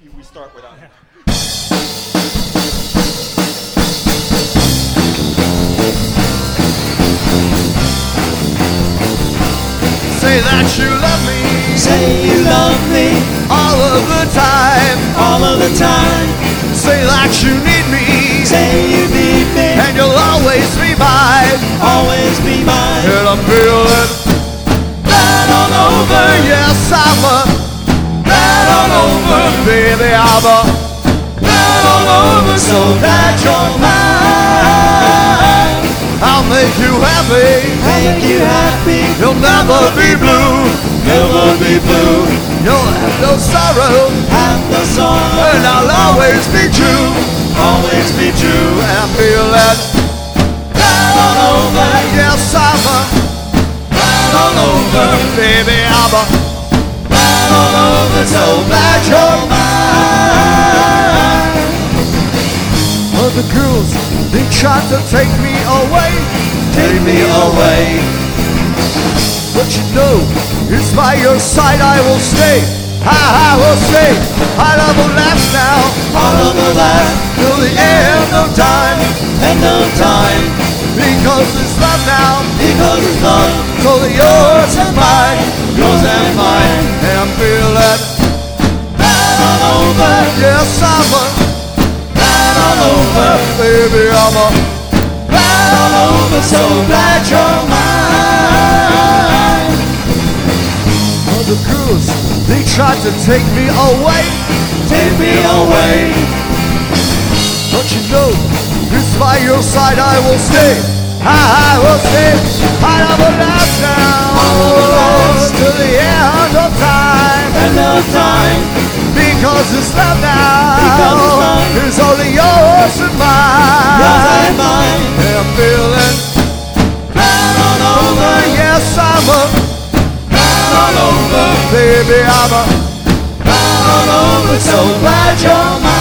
we start without him. Say that you love me, Say you love me all of the time. all of the time. Say that you need me, Say you need me, and you'll always be mine. always be mine. And I'm feeling That all over, yes, I'm a that all over, baby, I'm a that all over, so that you're mine. I'll make you happy. Make you happy, You'll never be blue. never be blue. You'll have no sorrow, Have the song, and I'll always be true. always be true. And I'm feeling That all over, yes, I'm a that all over, baby, I'm a that all over, so that you're mine. other girls. They tried to take me away, Take me away. but you know, it's by your side I will stay. I will stay. I will last now All of the land, till the end of time. end of time, Because it's love now, because it's love, totally yours and mine. yours and mine. And I'm feeling That all over, yes, I'm a that all over, baby, I'm a that all over, so that you're mine. other girls. They tried to take me away, Take me away, but you know, it's by your side I will stay. I will stay. I will last now till the end of time. end of time, Because it's love Because it's now. love. It's only yours and mine. yours and mine. And I'm feeling That all over, yes, I'm a that all over, baby, I'm a that all over, so glad you're mine.